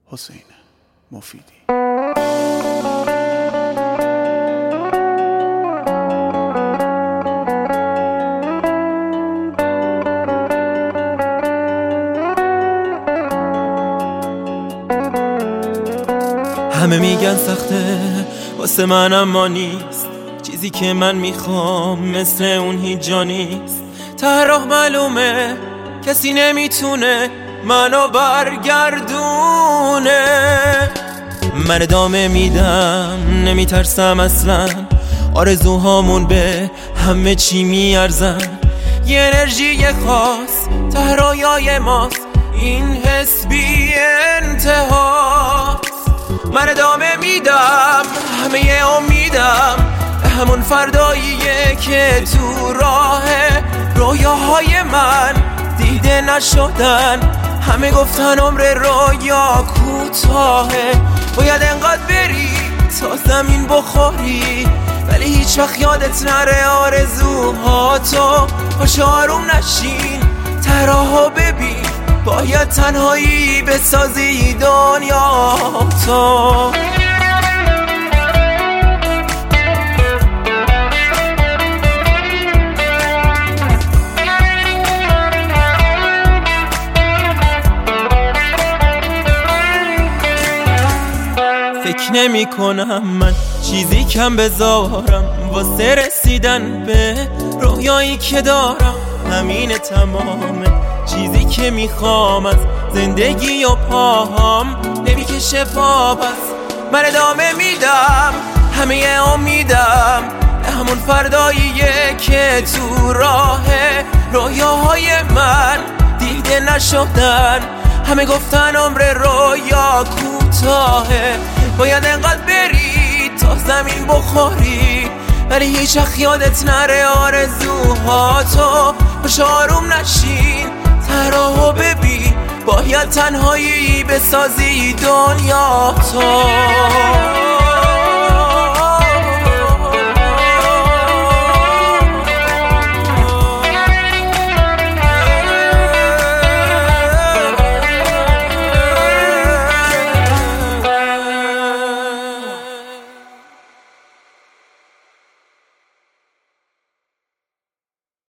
حسین مفیدی. همه میگن سخته واسه من اما نیست، چیزی که من میخوام مثل اون هیچ جا نیست. ته راه معلومه کسی نمیتونه منو برگردونه. من ادامه میدم نمیترسم اصلا، آرزوهامون به همه چی میارزن. یه انرژی خاص ته رویای ماست، این حس بی انتهاست. من ادامه میدم همه امیدم به همون فرداییه که تو راه رویاهای من دیده نشدن. همه گفتن عمر رویا کوتاهه، باید انقدر بری تا زمین بخوری، ولی هیچ وقت یادت نره آرزوهاتو. باش آروم نشین ته راهو ببین، باید تنهایی بسازی دنیا تو. فکر نمی کنم من چیزی کم بذارم واسه رسیدن به رویایی که دارم. همین تمامه چیزی که میخوام از زندگی و پاهام نمیکشه پا. پس من ادامه میدم همه امیدم به همون فرداییه که تو راه رویاهای من دیده نشدن. همه گفتن عمر رویا کوتاهه، باید انقدر بری تا زمین بخوری، ولی هیچ وقت یادت نره آرزوهاتو. باش آروم نشین ته راهو ببین، باید تنهایی بسازی دنیا تو.